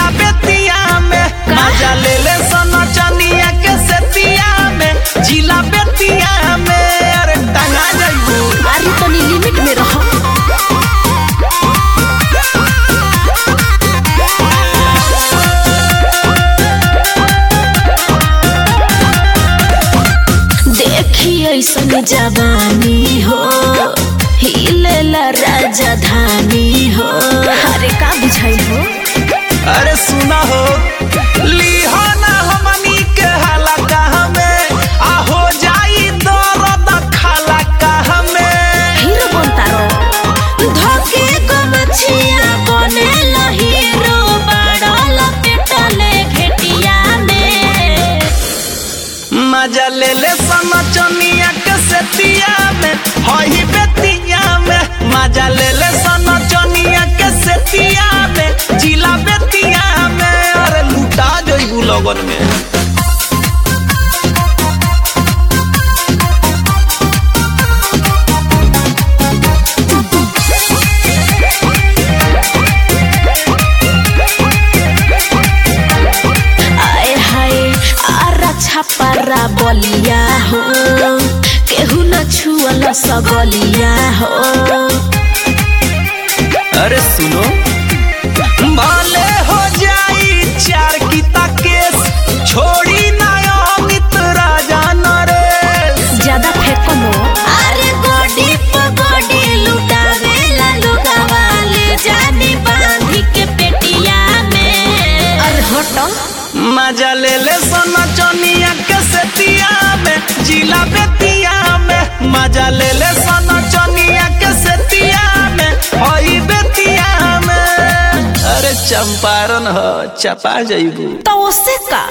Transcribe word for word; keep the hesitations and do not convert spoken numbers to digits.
जिला बेतिया में मजा ले ले सोना चनिया के सेतिया में जिला बेतिया में अरे टंगा जाइबू अरे तनी लिमिट में रहो। देखिए ऐसन जवानी हो हिलेला राजधानी हो अरे का बुझाई हो। अरे सुना हो लीहो ना हमनी के हाला कहाँ में आ हो जाई दर्द खाला कहाँ में हीरो बनता रो धोके गमछिया बने हीरो बड़ल पेटले घेटिया में मजा ले ले सना चनिया के सेतिया में हई बेतिया में मजा ले ले सना चनिया के सेतिया में जिला बेतिया में अरे लुटा जइबू लगन में। छपरा बलिया हो केहू न छुअल सबलिया हो। अरे सुनो भले हो जाई चार किता केस छोड़ी ना अमित राजा नरेश ज्यादा फेंको नो अरे गोडी पगोडी लुटावेला लुगावा ले जानी बांधी के पेटिया में अरे हटो मजा ले ले सोना चनिया के सेतिया में जिला बेतिया में मजा ले ले सोना चनिया के सेतिया में हई बेतिया में अरे चंपारण हो चपा जइबू तो उससे का।